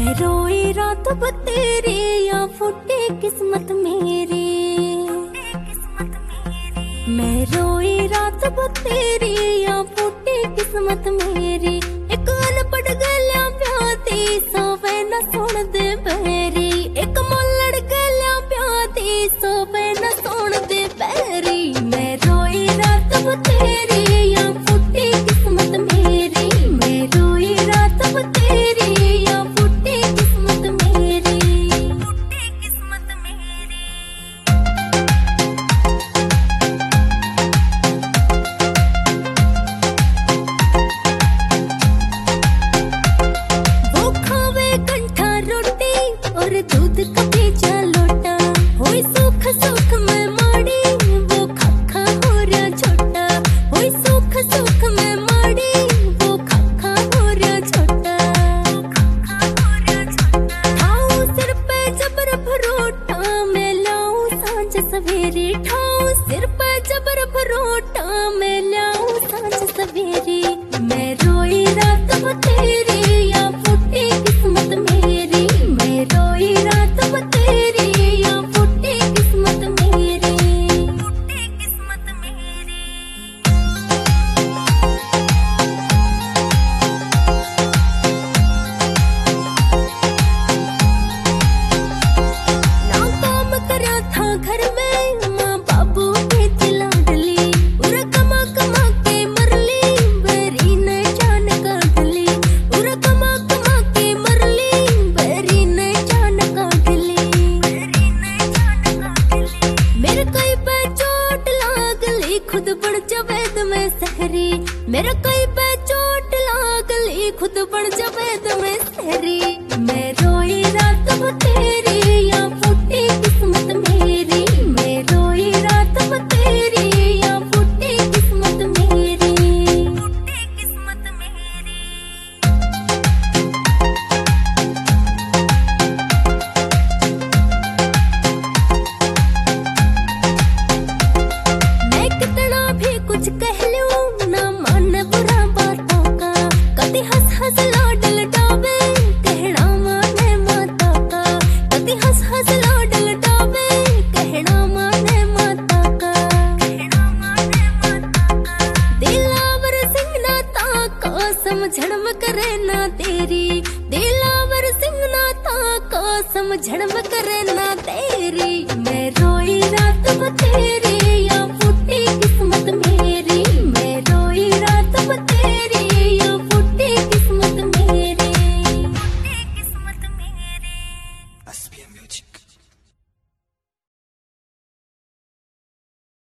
मैं रोई रात बतेरे या फूटे किस्मत मेरी। मैं रोई रात बतेरे या फूटे किस्मत मेरी। एक अनपढ़ गलियां प्याती सोवे न सुन दे बैरी। एक मोलड़ गलियां प्याती सोवे न सुन दे बैरी। मैं रोई रात बतेरे या फूटे किस्मत मेरी। मैं रोई रात बतेरे या फूटे किस्मत मेरी। फूटे किस्मत मेरी। वो खावे कंठा रोटी और दूध का भेजा लोटा। होई सुख सुख में माड़ी वो खाखा हो रहा छोटा। होई सुख सुख में माड़ी वो खाखा हो रहा छोटा। ठाऊ सिर पे जबर भरोटा मैं लाऊं सांझ सवेरे। ठाऊ सिर पे जबर भरोटा मैं लाऊं सांझ सवेरे। मैं रोई रात बतेरे या फूटे किस्मत मेरी। मैं रोई रात बतेरे या फूटे किस्मत मेरी। फूटे किस्मत मेरी। ना काम करा था घर में माँ बाबू के लाडली। उरा कमा कमा के मरली बेरी न जान काटली। उरा कमा कमा के मरली बेरी न जान काटली। मेरे कई पे चोट लागली खुद बढ़ जवेद में सहरी। मेरे कई पे चोट लागली खुद बढ़ जवेद में सहरी। मैं रोई रात बतेरे या फूटे किस्मत मेरी। मैं रोई रात बतेरे या फूटे किस्मत मेरी। फूटे किस्मत मेरी। मैं कितना भी कुछ कह लूं ना मान बुरा बातों का। कभी हंस हंस लाड लटावे कहना माने माता का। कभी हंस हंस लाड लटावे कहना माने माता का। दिलावर सिंह ना ताका समझण में करे ना तेरी। दिलावर सिंह ना ताका समझण में करे ना तेरी। मैं रोई रात बतेरी।